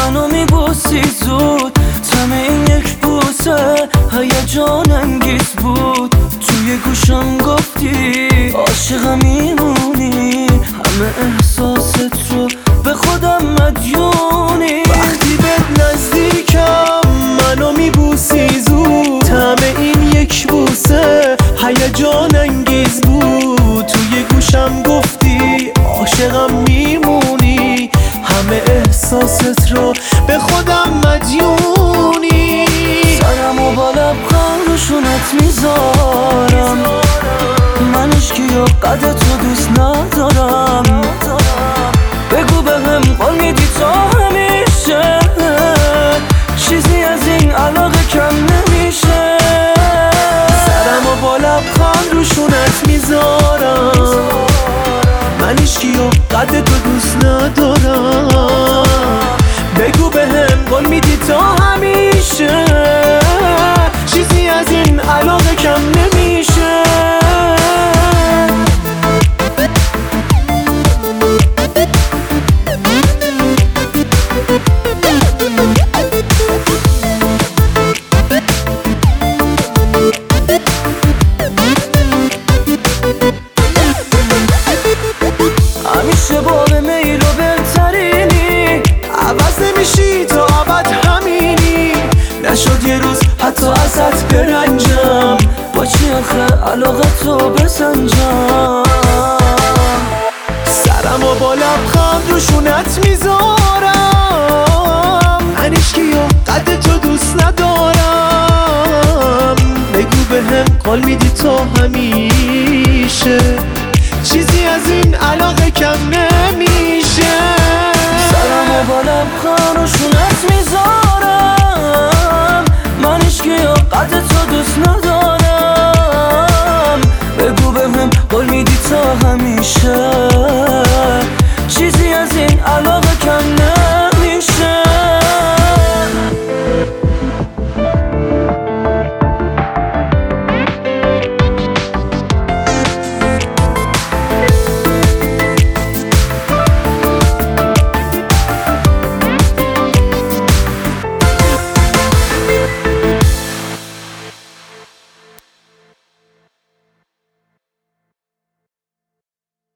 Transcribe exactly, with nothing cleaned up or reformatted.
منو میبوسی زود، تم این یک بوسه هیجان انگیز بود. توی گوشم گفتی عاشقم میمونی، همه احساست رو به خودم مدیونی. وقتی بهت نزدیکم منو میبوسی زود، تم این یک بوسه هیجان انگیز بود. توی گوشم گفتی عاشقم میمونی، همه احساست رو به خودم مدیونی. سرمو با لبخند روشونت میذارم، من عشقی و قد تو دوست ندارم. بگو بهم قول میدی تا همیشه، چیزی از این علاقه کم نمیشه. سرمو با لبخند روشونت میذارم، من عشقی و قد تو دوست ندارم. بگو بهم قول میدی تا همیشه، چیزی از این علاقه کم نمیشه. همیشه با میل و بهترینی، عوض نمیشی تا ابد همینی. نشد یه روز حتی ازت برنجم، با چی آخه علاقه تو بسنجم. سرمو با لبخند روشونت میذارم، من عشقی و قد تو دوست ندارم. بگو بهم قول میدی تا همیشه، چیزی از این علاقه کم نمیشه. سرمو با لبخند روشونت میذارم، من عشقی و قد تو دوست ندارم. بگو بهم قول میدی تا همیشه، چیزی از این علاقه